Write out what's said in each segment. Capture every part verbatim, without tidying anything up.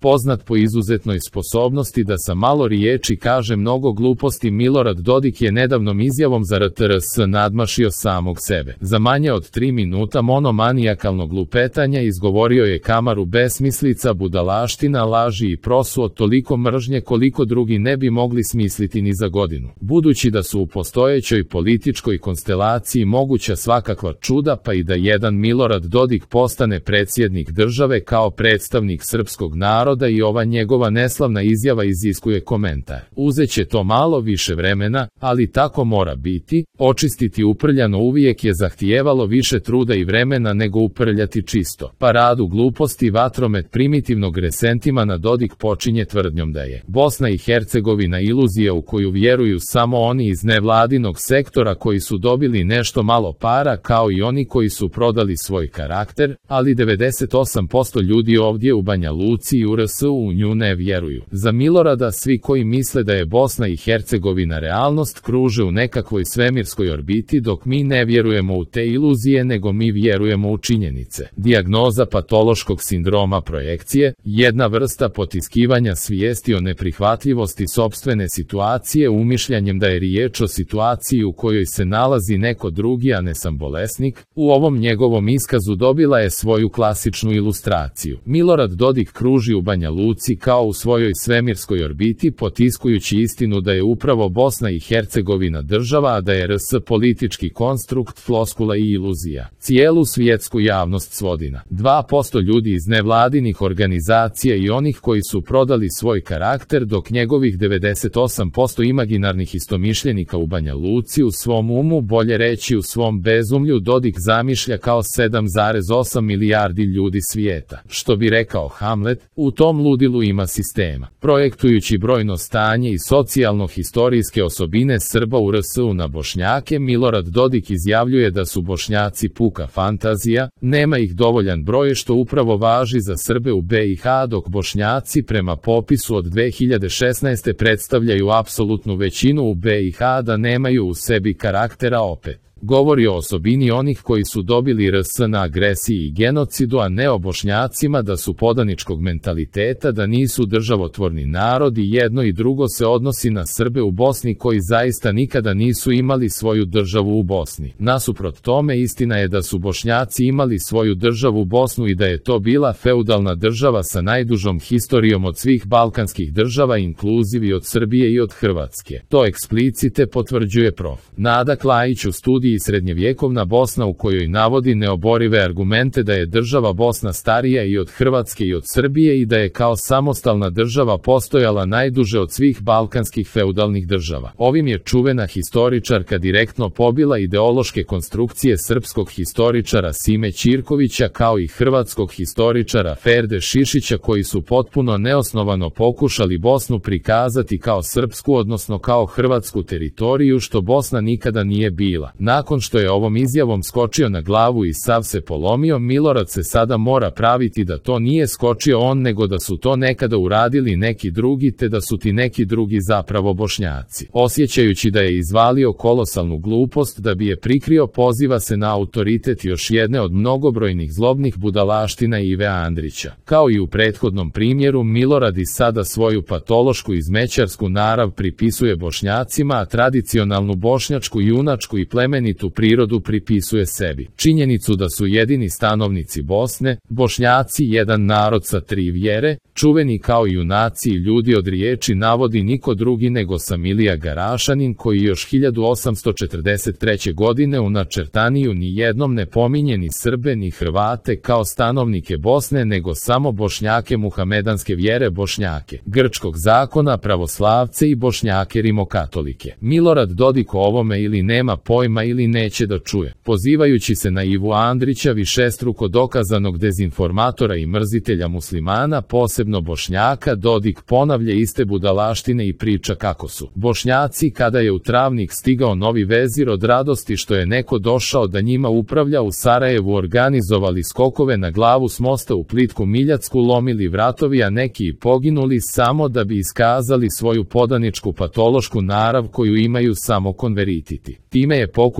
Poznat po izuzetnoj sposobnosti da sa malo riječi kaže mnogo gluposti, Milorad Dodik je nedavnom izjavom za R T R S nadmašio samog sebe. Za manje od tri minuta monomanijakalnog lupetanja izgovorio je kamaru besmislica, budalaština, laži i prosu od toliko mržnje koliko drugi ne bi mogli smisliti ni za godinu. Budući da su u postojećoj političkoj konstelaciji moguća svakakva čuda, pa i da jedan Milorad Dodik postane predsjednik države kao predstavnik srpskog naroda, i ova njegova neslavna izjava iziskuje komentar. Uzeće to malo više vremena, ali tako mora biti. Očistiti uprljano uvijek je zahtijevalo više truda i vremena nego uprljati čisto. Paradu gluposti vatromet primitivnog resentimana Dodik počinje tvrdnjom da je Bosna i Hercegovina iluzija u koju vjeruju samo oni iz nevladinog sektora koji su dobili nešto malo para, kao i oni koji su prodali svoj karakter, ali devedeset osam posto ljudi ovdje u Banja Luci i u R S u nju ne vjeruju. Za Milorada svi koji misle da je Bosna i Hercegovina realnost kruže u nekakvoj svemirskoj orbiti, dok mi ne vjerujemo u te iluzije nego mi vjerujemo u činjenice. Dijagnoza patološkog sindroma projekcije, jedna vrsta potiskivanja svijesti o neprihvatljivosti sopstvene situacije umišljanjem da je riječ o situaciji u kojoj se nalazi neko drugi, a ne sam bolesnik. U ovom njegovom iskazu dobila je svoju klasičnu ilustraciju. Milorad Dodik kruži u Banja Luci kao u svojoj svemirskoj orbiti, potiskujući istinu da je upravo Bosna i Hercegovina država, a da je R S politički konstrukt, floskula i iluzija. Cijelu svjetsku javnost svodi na dva posto ljudi iz nevladinih organizacija i onih koji su prodali svoj karakter, dok njegovih devedeset osam posto imaginarnih istomišljenika u Banja Luci u svom umu, bolje reći u svom bezumlju, Dodik zamišlja kao sedam zarez osam milijardi ljudi svijeta. Što bi rekao Hamlet, u tom ludilu ima sistema. Projektujući brojno stanje i socijalno-historijske osobine Srba u R S u na Bošnjake, Milorad Dodik izjavljuje da su Bošnjaci puka fantazija, nema ih dovoljan broj, što upravo važi za Srbe u B i H, dok Bošnjaci prema popisu od dve hiljade šesnaeste predstavljaju apsolutnu većinu u B i H, da nemaju u sebi karaktera opet. Govori o osobini onih koji su dobili R S na agresiji i genocidu, a ne o Bošnjacima da su podaničkog mentaliteta, da nisu državotvorni narod, i jedno i drugo se odnosi na Srbe u Bosni koji zaista nikada nisu imali svoju državu u Bosni. Nasuprot tome, istina je da su Bošnjaci imali svoju državu Bosnu i da je to bila feudalna država sa najdužom historijom od svih balkanskih država, inkluziv i od Srbije i od Hrvatske. To eksplicite potvrđuje prof. Nada Klajić u studiji Srednjevjekovna Bosna, u kojoj navodi neoborive argumente da je država Bosna starija i od Hrvatske i od Srbije i da je kao samostalna država postojala najduže od svih balkanskih feudalnih država. Ovim je čuvena historičarka direktno pobila ideološke konstrukcije srpskog historičara Sime Ćirkovića kao i hrvatskog historičara Ferde Šišića, koji su potpuno neosnovano pokušali Bosnu prikazati kao srpsku, odnosno kao hrvatsku teritoriju, što Bosna nikada nije bila. Nakon što je ovom izjavom skočio na glavu i sav se polomio, Milorad se sada mora praviti da to nije skočio on, nego da su to nekada uradili neki drugi, te da su ti neki drugi zapravo Bošnjaci. Osjećajući da je izvalio kolosalnu glupost da bi je prikrio, poziva se na autoritet još jedne od mnogobrojnih zlobnih budalaština Ive Andrića. Kao i u prethodnom primjeru, Milorad i sada svoju patološku izmećarsku narav pripisuje Bošnjacima, a tradicionalnu bošnjačku, junačku i plemenitu prirodu pripisuje sebi. Činjenicu da su jedini stanovnici Bosne, Bošnjaci, jedan narod sa tri vjere, čuveni kao junaci i ljudi od riječi, navodi niko drugi nego Samilija Garašanin, koji još hiljadu osamsto četrdeset treće. godine u načrtaniju ni jednom ne pominje ni Srbe ni Hrvate kao stanovnike Bosne, nego samo Bošnjake muhamedanske vjere, Bošnjake grčkog zakona, pravoslavce i Bošnjake rimokatolike. Milorad Dodik o ovome ili nema pojma ili neće da čuje. Pozivajući se na Ivu Andrića, višestruko dokazanog dezinformatora i mrzitelja muslimana, posebno Bošnjaka, Dodik ponavlja iste budalaštine i priča kako su Bošnjaci, kada je u Travnik stigao novi vezir, od radosti što je neko došao da njima upravlja, u Sarajevu organizovali skokove na glavu s mosta u Plitku Miljacku, lomili vratovi, a neki i poginuli samo da bi iskazali svoju podaničku patološku narav koju imaju samo konverititi. Time je pokušao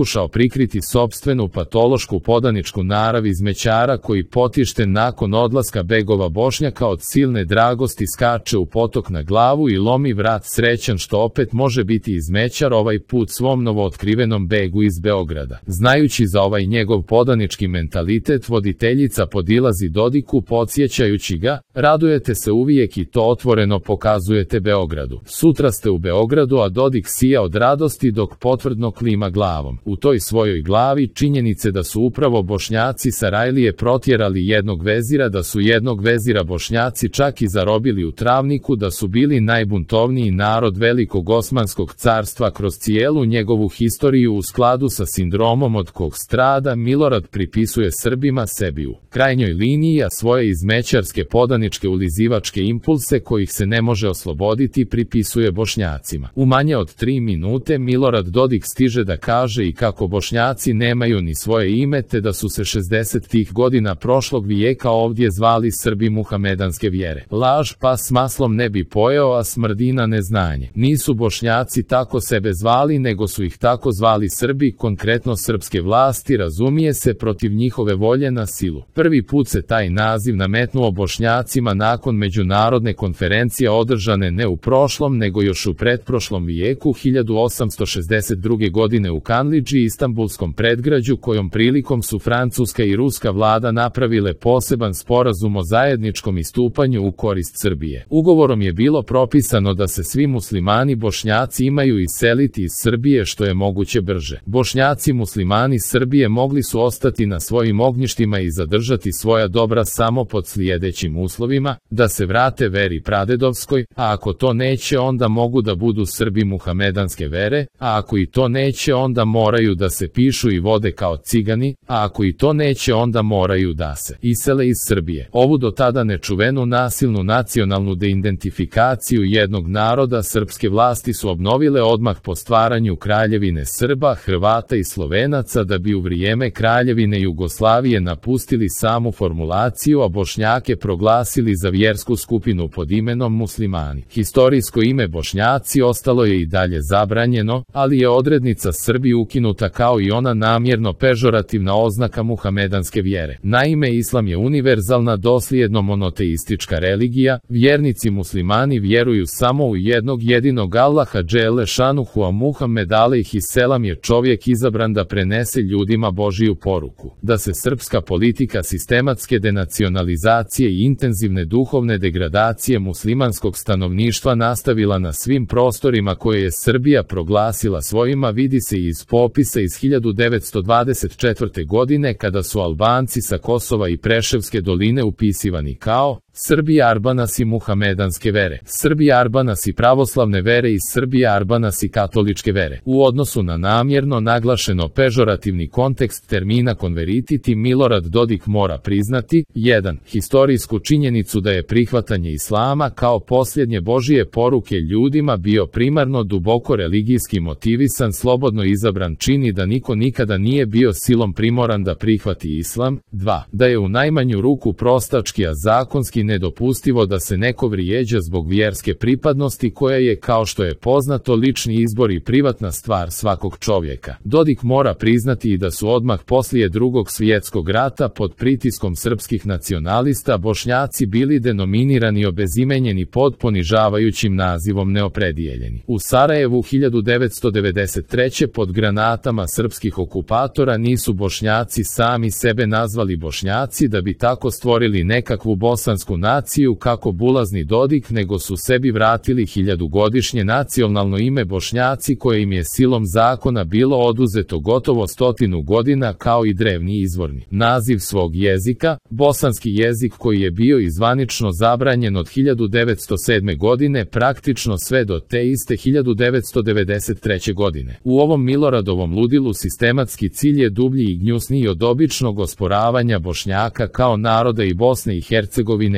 pokušao prikriti sopstvenu patološku podaničku narav izmećara koji potišten nakon odlaska begova Bošnjaka od silne dragosti skače u potok na glavu i lomi vrat srećan što opet može biti izmećar ovaj put svom novootkrivenom begu iz Beograda. Znajući za ovaj njegov podanički mentalitet, voditeljica podilazi Dodiku podsjećajući ga: radujete se uvijek i to otvoreno pokazujete Beogradu. Sutra ste u Beogradu, a Dodik sija od radosti dok potvrdno klima glavom. U toj svojoj glavi činjenice da su upravo Bošnjaci Sarajlije protjerali jednog vezira, da su jednog vezira Bošnjaci čak i zarobili u Travniku, da su bili najbuntovniji narod Velikog Osmanskog carstva kroz cijelu njegovu historiju u skladu sa sindromom od kog strada Milorad pripisuje Srbima sebi u krajnjoj liniji, a svoje izmećarske podaničke ulizivačke impulse kojih se ne može osloboditi pripisuje Bošnjacima. U manje od tri minute Milorad Dodik stiže da kaže i kako Bošnjaci nemaju ni svoje ime, te da su se šezdesetih godina prošlog vijeka ovdje zvali Srbi muhamedanske vjere. Laž, pa s maslom ne bi pojeo, a smrdi na neznanje. Nisu Bošnjaci tako sebe zvali, nego su ih tako zvali Srbi, konkretno srpske vlasti, razumije se, protiv njihove volje na silu. Prvi put se taj naziv nametnuo Bošnjacima nakon međunarodne konferencije održane ne u prošlom, nego još u pretprošlom vijeku hiljadu osamsto šezdeset druge. godine u Kanlidži, istambulskom predgrađu, kojom prilikom su francuska i ruska vlada napravile poseban sporazum o zajedničkom istupanju u korist Srbije. Ugovorom je bilo propisano da se svi muslimani Bošnjaci imaju iseliti iz Srbije što je moguće brže. Bošnjaci muslimani Srbije mogli su ostati na svojim ognjištima i zadržati svoja dobra samo pod slijedećim uslovima: da se vrate veri pradedovskoj, a ako to neće onda mogu da budu Srbi muhamedanske vere, a ako i to neće onda moraju da se pišu i vode kao cigani, a ako i to neće onda moraju da se isele iz Srbije. Ovu do tada nečuvenu nasilnu nacionalnu deidentifikaciju jednog naroda srpske vlasti su obnovile odmah po stvaranju Kraljevine Srba, Hrvata i Slovenaca, da bi u vrijeme Kraljevine Jugoslavije napustili samu formulaciju, a Bošnjake proglasili za vjersku skupinu pod imenom muslimani. Historijsko ime Bošnjaci ostalo je i dalje zabranjeno, ali je odrednica Srbi ukinuta kao i ona namjerno pežorativna oznaka muhamedanske vjere. Naime, islam je univerzalna dosljedno monoteistička religija, vjernici muslimani vjeruju samo u jednog jedinog Allaha dželle šanuhu, a Muhammed alejhi selam je čovjek izabran da prenese ljudima Božiju poruku. Da se srpska politika sistematske denacionalizacije i intenzivne duhovne degradacije muslimanskog stanovništva nastavila na svim prostorima koje je Srbija proglasila svojima vidi se iz popisa iz hiljadu devetsto dvadeset četvrte. godine kada su Albanci sa Kosova i Preševske doline upisivani kao Srbi Arbanasi muhamedanske vere, Srbi Arbanasi pravoslavne vere i Srbi Arbanasi katoličke vere. U odnosu na namjerno naglašeno pežorativni kontekst termina konverititi, Milorad Dodik mora priznati: jedan Historijsku činjenicu da je prihvatanje islama kao posljednje Božije poruke ljudima bio primarno duboko religijski motivisan, slobodno izabran čin i da niko nikada nije bio silom primoran da prihvati islam. dva Da je u najmanju ruku prostački, a zakonski nedopustivo da se neko vrijeđa zbog vjerske pripadnosti koja je, kao što je poznato, lični izbor i privatna stvar svakog čovjeka. Dodik mora priznati i da su odmah poslije Drugog svjetskog rata pod pritiskom srpskih nacionalista Bošnjaci bili denominirani, obezimenjeni pod ponižavajućim nazivom neopredijeljeni. U Sarajevu hiljadu devetsto devedeset treće. pod granatama srpskih okupatora nisu Bošnjaci sami sebe nazvali Bošnjaci da bi tako stvorili nekakvu bosansku naciju kako bulazni Dodik, nego su sebi vratili hiljadugodišnje nacionalno ime Bošnjaci koje im je silom zakona bilo oduzeto gotovo stotinu godina kao i drevni izvorni naziv svog jezika, bosanski jezik koji je bio i zvanično zabranjen od hiljadu devetsto sedme. godine praktično sve do te iste hiljadu devetsto devedeset treće. godine. U ovom Miloradovom ludilu sistematski cilj je dublji i gnjusniji od običnog osporavanja Bošnjaka kao naroda i Bosne i Hercegovine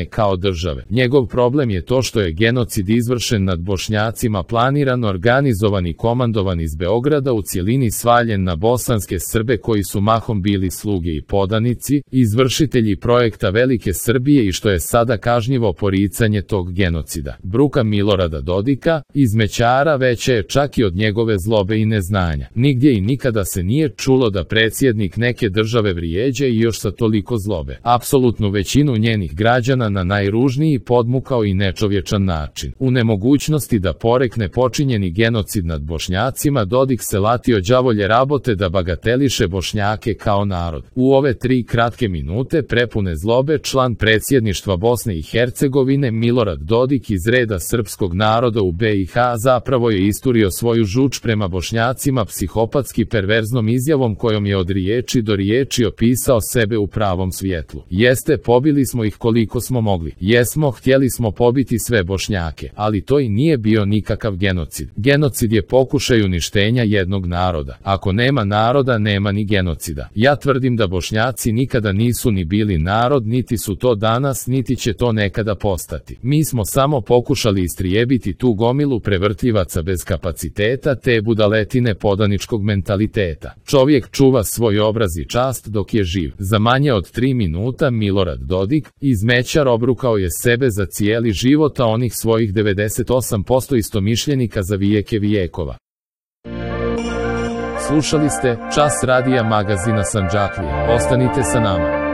kao države. Njegov problem je to što je genocid izvršen nad Bošnjacima planiran, organizovan i komandovan iz Beograda, u cjelini svaljen na bosanske Srbe koji su mahom bili sluge i podanici, izvršitelji projekta Velike Srbije, i što je sada kažnjivo poricanje tog genocida. Bruka Milorada Dodika, izmećara, veća je čak i od njegove zlobe i neznanja. Nigdje i nikada se nije čulo da predsjednik neke države vrijeđa i još sa toliko zlobe apsolutnu većinu njenih građana na najružniji, podmukao i nečovječan način. U nemogućnosti da porekne počinjeni genocid nad Bošnjacima, Dodik se latio đavolje rabote da bagateliše Bošnjake kao narod. U ove tri kratke minute prepune zlobe, član predsjedništva Bosne i Hercegovine Milorad Dodik iz reda srpskog naroda u be i ha zapravo je isturio svoju žuč prema Bošnjacima psihopatski perverznom izjavom kojom je od riječi do riječi opisao sebe u pravom svjetlu. Jeste, pobili smo ih koliko smo mogli. Jesmo, htjeli smo pobiti sve Bošnjake, ali to i nije bio nikakav genocid. Genocid je pokušaj uništenja jednog naroda. Ako nema naroda, nema ni genocida. Ja tvrdim da Bošnjaci nikada nisu ni bili narod, niti su to danas, niti će to nekada postati. Mi smo samo pokušali istrijebiti tu gomilu prevrtljivaca bez kapaciteta, te budaletine podaničkog mentaliteta. Čovjek čuva svoj obraz i čast dok je živ. Za manje od tri minuta Milorad Dodik, izmećar, obrukao je sebe za cijeli život, a onih svojih devedeset osam posto istomišljenika za vijeke vijekova. Slušali ste Čas radija magazina Sandžaklija. Ostanite sa nama.